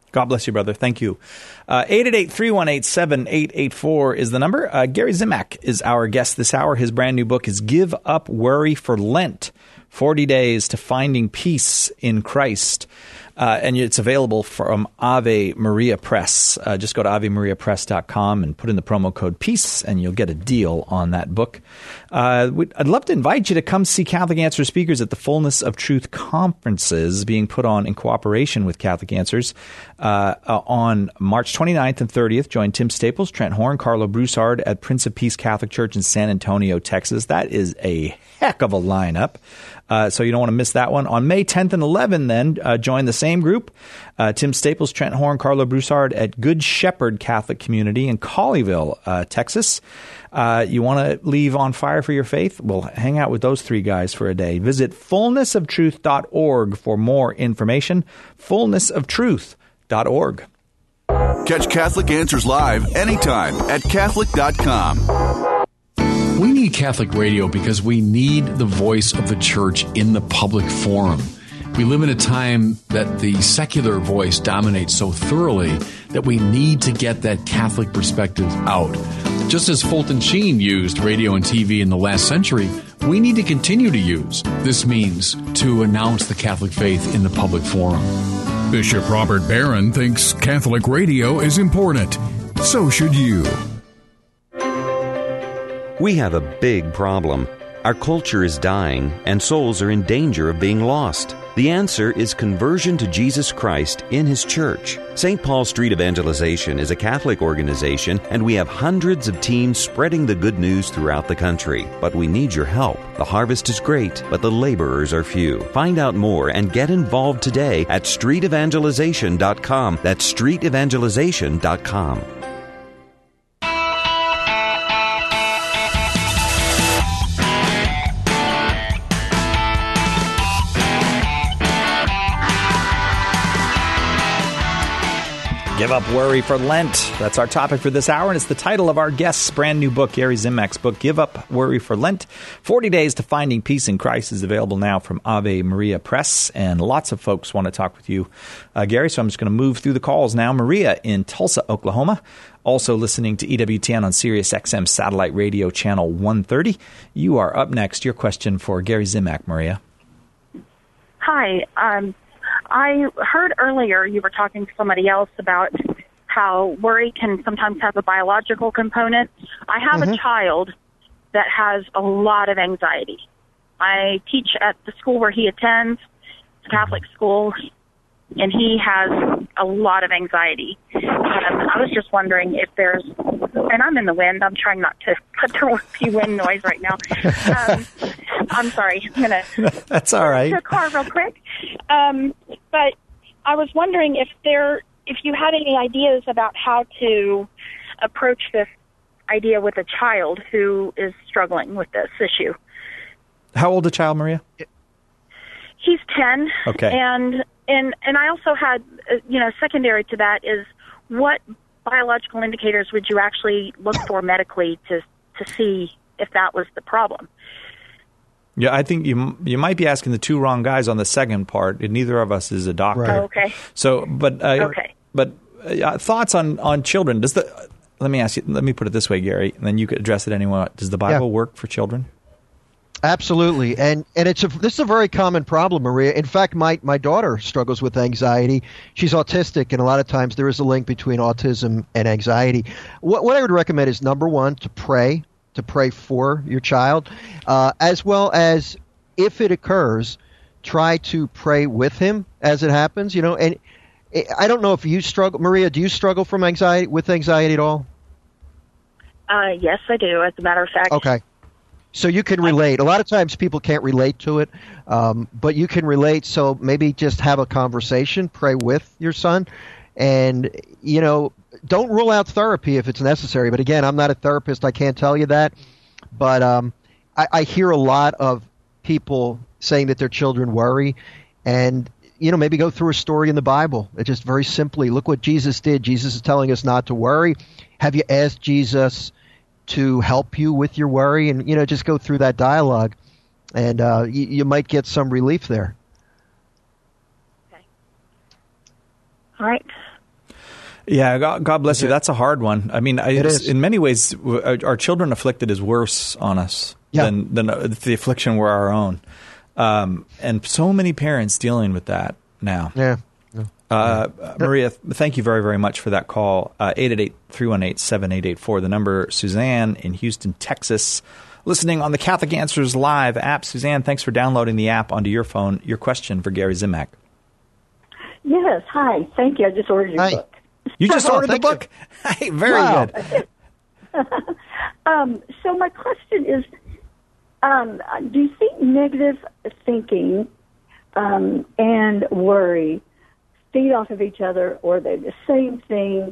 God bless you, brother. Thank you. Uh, eight eight eight, three one eight, seven eight eight four is the number. Uh, Gary Zimak is our guest this hour. His brand new book is Give Up Worry for Lent, forty days to Finding Peace in Christ. Uh, and it's available from Ave Maria Press. Uh, just go to ave maria press dot com and put in the promo code PEACE, and you'll get a deal on that book. Uh, I'd love to invite you to come see Catholic Answers speakers at the Fullness of Truth conferences being put on in cooperation with Catholic Answers. Uh, uh, on March twenty-ninth and thirtieth, join Tim Staples, Trent Horn, Carlo Broussard at Prince of Peace Catholic Church in San Antonio, Texas. That is a heck of a lineup. Uh, so you don't want to miss that one. On May tenth and eleventh, then, uh, join the same group, uh, Tim Staples, Trent Horn, Carlo Broussard at Good Shepherd Catholic Community in Colleyville, uh, Texas. Uh, you want to leave on fire for your faith? Well, hang out with those three guys for a day. Visit fullness of truth dot org for more information. fullness of truth dot org. Catch Catholic Answers live anytime at catholic dot com. We need Catholic radio because we need the voice of the church in the public forum. We live in a time that the secular voice dominates so thoroughly that we need to get that Catholic perspective out. Just as Fulton Sheen used radio and T V in the last century, we need to continue to use this means to announce the Catholic faith in the public forum. Bishop Robert Barron thinks Catholic radio is important. So should you. We have a big problem. Our culture is dying, and souls are in danger of being lost. The answer is conversion to Jesus Christ in His church. Saint Paul Street Evangelization is a Catholic organization, and we have hundreds of teams spreading the good news throughout the country. But we need your help. The harvest is great, but the laborers are few. Find out more and get involved today at street evangelization dot com. That's street evangelization dot com. Give Up Worry for Lent. That's our topic for this hour, and it's the title of our guest's brand new book, Gary Zimak's book, Give Up Worry for Lent. forty days to Finding Peace in Christ is available now from Ave Maria Press, and lots of folks want to talk with you, uh, Gary, so I'm just going to move through the calls now. Maria in Tulsa, Oklahoma, also listening to E W T N on Sirius X M Satellite Radio Channel one thirty. You are up next. Your question for Gary Zimak, Maria. Hi, um... I heard earlier you were talking to somebody else about how worry can sometimes have a biological component. I have mm-hmm. a child that has a lot of anxiety. I teach at the school where he attends, it's a Catholic school, and he has a lot of anxiety. Um, I was just wondering if there's, and I'm in the wind, I'm trying not to put there be wind noise right now. Um, I'm sorry, I'm going to... That's all right. ...to the car real quick. Um, but I was wondering if there, if you had any ideas about how to approach this idea with a child who is struggling with this issue. How old a child, Maria? He's ten. Okay. And and and I also had, uh, you know, secondary to that is what biological indicators would you actually look for medically to to see if that was the problem? Yeah, I think you you might be asking the two wrong guys on the second part. Neither of us is a doctor. Right. Oh, okay. So, but uh, okay. But uh, thoughts on, on children? Does the let me ask you? Let me put it this way, Gary, and then you could address it anyone. Does the Bible yeah. work for children? Absolutely, and and it's a, this is a very common problem, Maria. In fact, my my daughter struggles with anxiety. She's autistic, and a lot of times there is a link between autism and anxiety. What what I would recommend is number one to pray. to pray for your child, uh, as well as if it occurs, try to pray with him as it happens. You know, and I don't know if you struggle, Maria. Do you struggle from anxiety with anxiety at all? Uh, yes, I do. As a matter of fact. Okay, so you can relate. A lot of times people can't relate to it, um, but you can relate. So maybe just have a conversation, pray with your son, and you know. Don't rule out therapy if it's necessary. But again, I'm not a therapist. I can't tell you that. But um, I, I hear a lot of people saying that their children worry. And, you know, maybe go through a story in the Bible. It just very simply, look what Jesus did. Jesus is telling us not to worry. Have you asked Jesus to help you with your worry? And, you know, just go through that dialogue. And uh, you, you might get some relief there. Okay. All right. Yeah, God, God bless you. That's a hard one. I mean, I, It is. in many ways, w- our children afflicted is worse on us Yeah. than, than uh, the affliction were our own. Um, and so many parents dealing with that now. Yeah. Uh, Maria, thank you very, very much for that call. Uh, eight eight eight, three one eight, seven eight eight four. The number, Suzanne in Houston, Texas, listening on the Catholic Answers Live app. Suzanne, thanks for downloading the app onto your phone. Your question for Gary Zimak. Yes, hi. Thank you. I just ordered your Hi. book. You just Oh, ordered the thank book? Hey, very Wow. good. um, so my question is, um, do you think negative thinking um, and worry feed off of each other, or are they the same thing?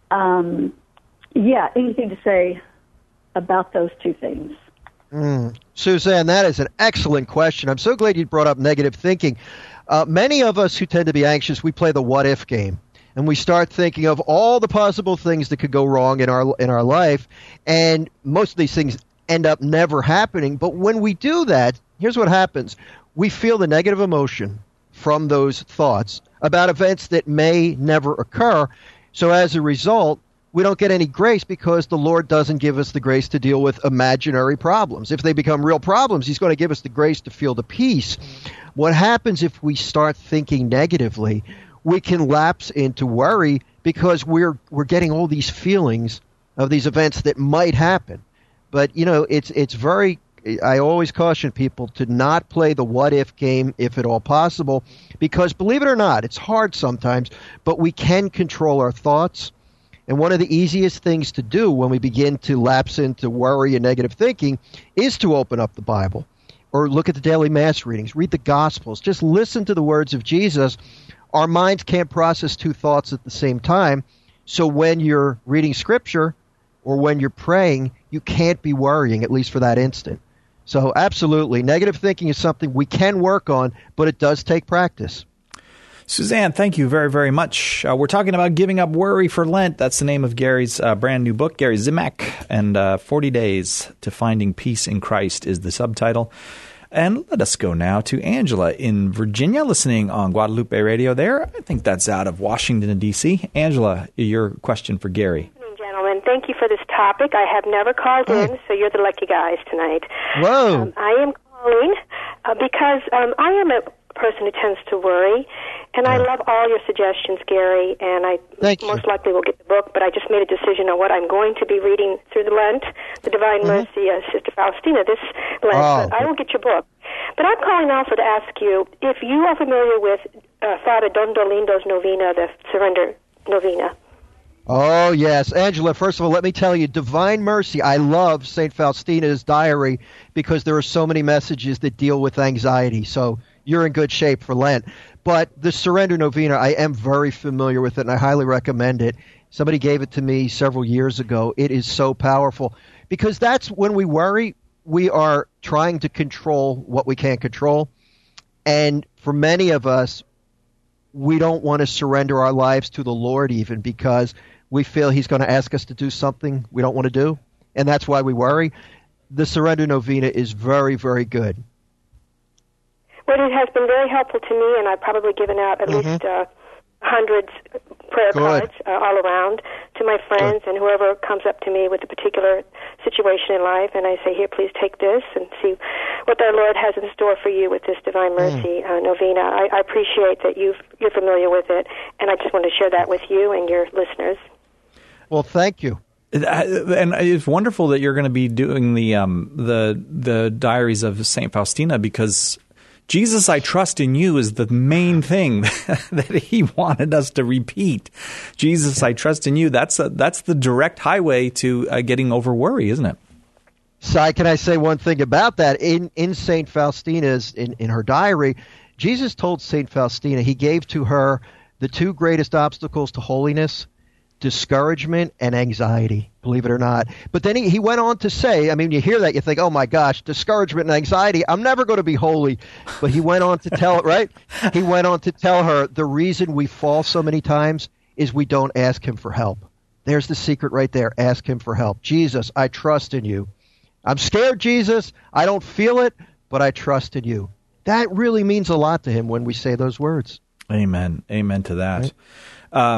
Um, yeah, anything to say about those two things? Mm. Suzanne, that is an excellent question. I'm so glad you brought up negative thinking. Uh, many of us who tend to be anxious, we play the what-if game. And we start thinking of all the possible things that could go wrong in our in our life, and most of these things end up never happening. But when we do that, here's what happens. We feel the negative emotion from those thoughts about events that may never occur. So as a result, we don't get any grace because the Lord doesn't give us the grace to deal with imaginary problems. If they become real problems, He's going to give us the grace to feel the peace. What happens if we start thinking negatively? We can lapse into worry because we're we're getting all these feelings of these events that might happen. But, you know, it's it's very, I always caution people to not play the what-if game if at all possible, because believe it or not, it's hard sometimes, but we can control our thoughts. And one of the easiest things to do when we begin to lapse into worry and negative thinking is to open up the Bible or look at the daily Mass readings, read the Gospels, just listen to the words of Jesus. Our minds can't process two thoughts at the same time. So when you're reading Scripture or when you're praying, you can't be worrying, at least for that instant. So absolutely, negative thinking is something we can work on, but it does take practice. Suzanne, thank you very, very much. Uh, we're talking about giving up worry for Lent. That's the name of Gary's uh, brand new book, Gary Zimak, and uh, forty days to Finding Peace in Christ is the subtitle. And let us go now to Angela in Virginia, listening on Guadalupe Radio there. I think that's out of Washington, D C Angela, your question for Gary. Gentlemen, thank you for this topic. I have never called in, so you're the lucky guys tonight. Whoa. Um, I am calling uh, because um, I am a person who tends to worry, and I love all your suggestions, Gary, and I Thank most likely will get the book, but I just made a decision on what I'm going to be reading through the Lent, the Divine Mm-hmm. Mercy, uh, Sister Faustina, this Lent, Oh. but I will get your book. But I'm calling also to ask you if you are familiar with uh, Father Don Dolindo's novena, the Surrender Novena. Oh, yes. Angela, first of all, let me tell you, Divine Mercy, I love Saint Faustina's diary because there are so many messages that deal with anxiety. So you're in good shape for Lent. But the Surrender Novena, I am very familiar with it, and I highly recommend it. Somebody gave it to me several years ago. It is so powerful because that's when we worry, we are trying to control what we can't control. And for many of us, we don't want to surrender our lives to the Lord even because we feel He's going to ask us to do something we don't want to do, and that's why we worry. The Surrender Novena is very, very good. Well, it has been very helpful to me, and I've probably given out at Mhm. least uh, hundreds prayer Good. cards uh, all around to my friends and whoever comes up to me with a particular situation in life, and I say, here, please take this and see what our Lord has in store for you with this Divine Mercy uh, Novena. I, I appreciate that you've, you're familiar with it, and I just want to share that with you and your listeners. Well, thank you. And it's wonderful that you're going to be doing the um, the the diaries of Saint Faustina because Jesus, I trust in you is the main thing that he wanted us to repeat. Jesus, I trust in you. That's a, that's the direct highway to uh, getting over worry, isn't it? Si, can I say one thing about that? In in Saint Faustina's, in, in her diary, Jesus told Saint Faustina he gave to her the two greatest obstacles to holiness, discouragement and anxiety, believe it or not. But then he, he went on to say, I mean, you hear that, you think, oh my gosh, discouragement and anxiety, I'm never going to be holy. But he went on to tell, right? He went on to tell her the reason we fall so many times is we don't ask him for help. There's the secret right there. Ask him for help. Jesus, I trust in you. I'm scared, Jesus. I don't feel it, but I trust in you. That really means a lot to him when we say those words. Amen. Amen to that. Right. Um,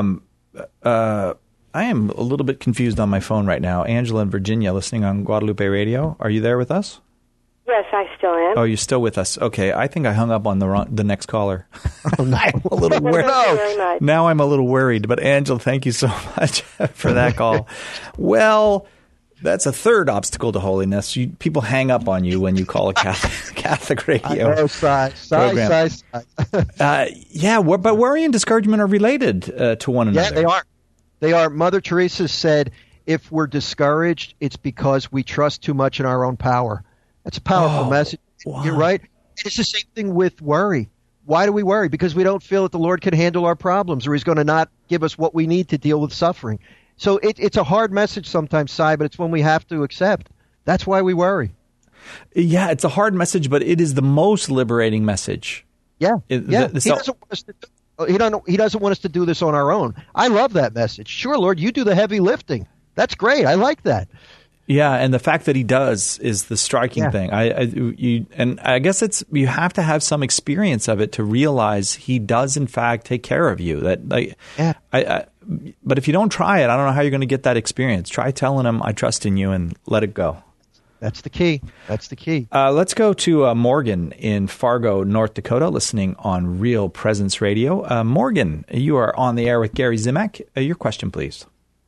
uh, I am a little bit confused on my phone right now. Angela in Virginia, listening on Guadalupe Radio. Are you there with us? Yes, I still am. Oh, you're still with us. Okay, I think I hung up on the wrong, the next caller. Oh, no. I'm a little worried. No. Now I'm a little worried. But Angela, thank you so much for that call. Well, that's a third obstacle to holiness. You, people hang up on you when you call a Catholic, Catholic radio I know, sigh, sigh, program. sigh, sigh. uh, yeah, but worry and discouragement are related uh, to one another. Yeah, they are. They are. Mother Teresa said, if we're discouraged, it's because we trust too much in our own power. That's a powerful oh, message. wow. You're right. It's the same thing with worry. Why do we worry? Because we don't feel that the Lord can handle our problems, or he's going to not give us what we need to deal with suffering. So it, it's a hard message sometimes, Si, but it's one we have to accept. That's why we worry. Yeah, it's a hard message, but it is the most liberating message. Yeah, It- yeah. the- he, so- doesn't want us to do, he, don't, he doesn't want us to do this on our own. I love that message. Sure, Lord, you do the heavy lifting. That's great. I like that. Yeah, and the fact that he does is the striking Yeah. thing. I, I, you, and I guess it's you have to have some experience of it to realize he does in fact take care of you. That, like, yeah. I, I, but if you don't try it, I don't know how you're going to get that experience. Try telling him, "I trust in you," and let it go. That's the key. That's the key. Uh, let's go to uh, Morgan in Fargo, North Dakota, listening on Real Presence Radio. Uh, Morgan, you are on the air with Gary Zimak. Uh, your question, please.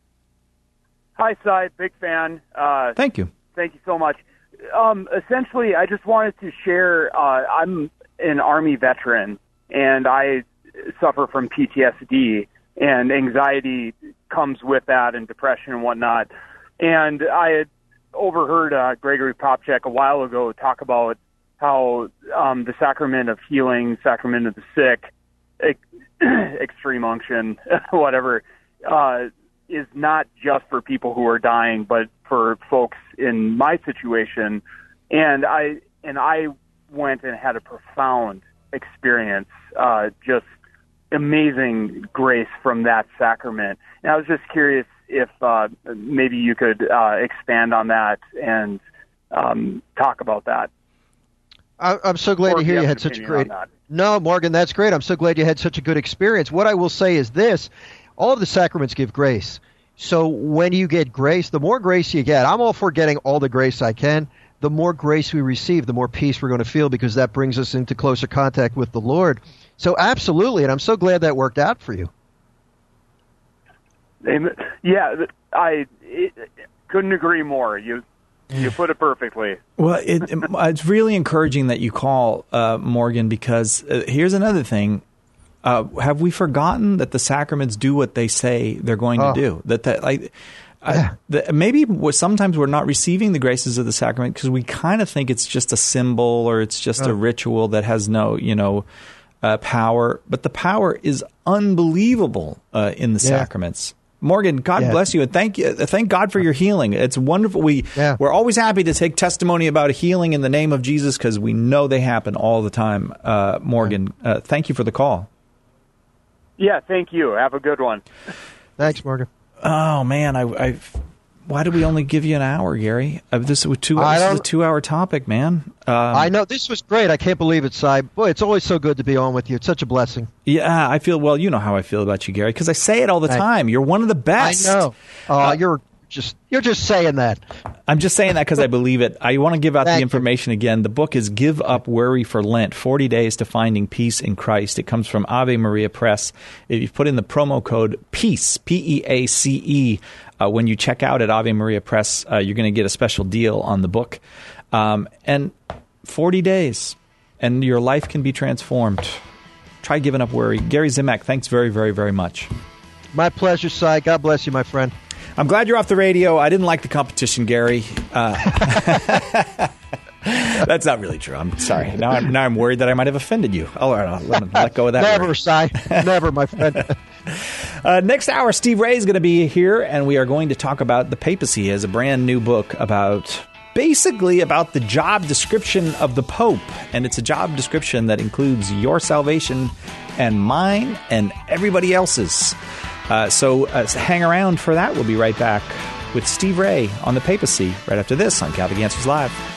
Hi, Si. Big fan. Uh, Thank you. Thank you so much. Um, essentially, I just wanted to share, uh, I'm an Army veteran, and I suffer from P T S D, and anxiety comes with that, and depression and whatnot. And I had overheard uh, Gregory Popcak a while ago talk about how um, the sacrament of healing, sacrament of the sick, ex- extreme unction, whatever, uh, is not just for people who are dying, but for folks in my situation. And I and I went and had a profound experience, uh, just amazing grace from that sacrament. And I was just curious if uh, maybe you could uh, expand on that and um, talk about that. I, I'm so glad Or to if hear you you have had an such a opinion great. on that. No, Morgan, that's great. I'm so glad you had such a good experience. What I will say is this: all of the sacraments give grace. So when you get grace, the more grace you get, I'm all for getting all the grace I can. The more grace we receive, the more peace we're going to feel, because that brings us into closer contact with the Lord. So absolutely, and I'm so glad that worked out for you. Amen. Yeah, I it, couldn't agree more. You you put it perfectly. Well, it, it, it's really encouraging that you call, uh, Morgan, because uh, here's another thing. Uh, have we forgotten that the sacraments do what they say they're going Oh. to do? That that like uh, the, maybe we're, sometimes we're not receiving the graces of the sacrament because we kind of think it's just a symbol or it's just Oh. a ritual that has no, you know, uh, power. But the power is unbelievable uh, in the Yeah. sacraments. Morgan, God Yeah. bless you, and thank you. Thank God for your healing. It's wonderful. We Yeah. we're always happy to take testimony about a healing in the name of Jesus because we know they happen all the time. Uh, Morgan, uh, thank you for the call. Yeah, thank you. Have a good one. Thanks, Morgan. Oh man, I, I why did we only give you an hour, Gary? Uh, this was two. I This is a don't- two-hour topic, man. Um, I know this was great. I can't believe it, Si. Boy, it's always so good to be on with you. It's such a blessing. Yeah, I feel well. You know how I feel about you, Gary, because I say it all the Thank- time. You're one of the best. I know. Oh, you're just you're just saying that. I'm just saying that because I believe it. I want to give out Thank the you. information again. The book is Give Up Worry for Lent, forty days to Finding Peace in Christ. It comes from Ave Maria Press. If you put in the promo code PEACE, P E A C E, uh, when you check out at Ave Maria Press, uh, you're going to get a special deal on the book. Um, and forty days, and your life can be transformed. Try giving up worry. Gary Zimak, thanks very, very, very much. My pleasure, Si. God bless you, my friend. I'm glad you're off the radio. I didn't like the competition, Gary. Uh, that's not really true. I'm sorry. Now I'm, now I'm worried that I might have offended you. I'll, I'll let, let go of that. Never, worry. Si. Never, my friend. Uh, next hour, Steve Ray is going to be here, and we are going to talk about the papacy. He has a brand new book about basically about the job description of the Pope. And it's a job description that includes your salvation and mine and everybody else's. Uh, so uh, hang around for that. We'll be right back with Steve Ray on the papacy right after this on Catholic Answers Live.